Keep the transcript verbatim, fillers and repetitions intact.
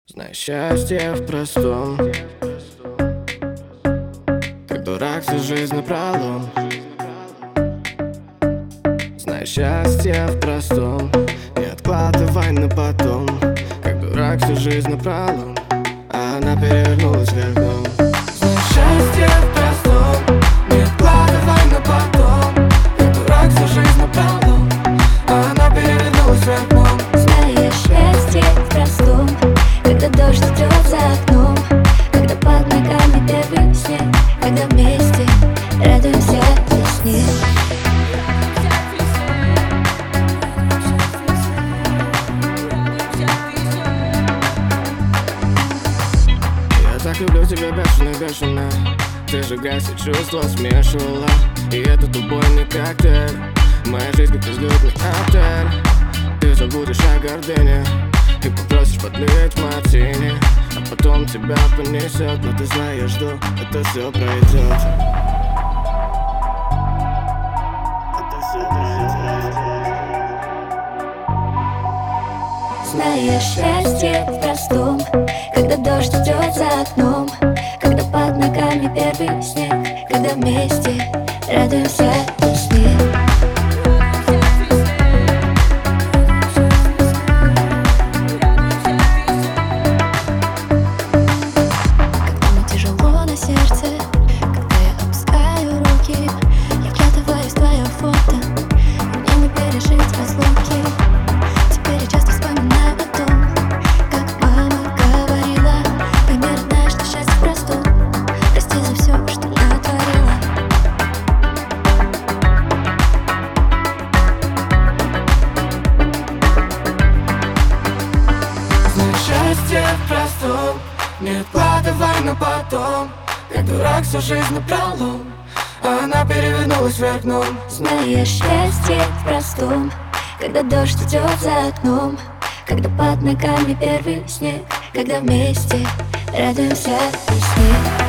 Знай счастье в простом, как дурак всю жизнь напролом. Знай счастье в простом, не откладывай на потом, как дурак всю жизнь напролом, а она перевернулась вверх дном. Знай счастье в простом, не откладывай на потом, как дурак всю жизнь напролом, а она перевернулась вверх дном. Знай счастье в простом, когда дождь идет за окном, когда под ногами первый снег, когда вместе радуемся весне. Я так люблю тебя бешено-бешено, ты же гасит чувства, смешивала, и этот убойный коктейль, моя жизнь как взлетный отель. Ты забудешь о гордыне и попросишь подлить мартини, а потом тебя понесет, но ты знаешь, что это все пройдет. Это все пройдет. Знай счастье в простом, когда дождь идет за окном, когда под ногами первый снег, когда вместе радуемся весне. Сердце, когда я опускаю руки, я вкладываюсь в твое фото, мне не пережить разлуки. Теперь я часто вспоминаю о том, как мама говорила: пойми, родная, что счастье в простом, прости за все, что натворила. Знай счастье в простом, не откладывай на потом, как дурак всю жизнь напролом, а она перевернулась вверх дном. Знай счастье в простом, когда дождь идет за окном, когда под ногами первый снег, когда вместе радуемся весне.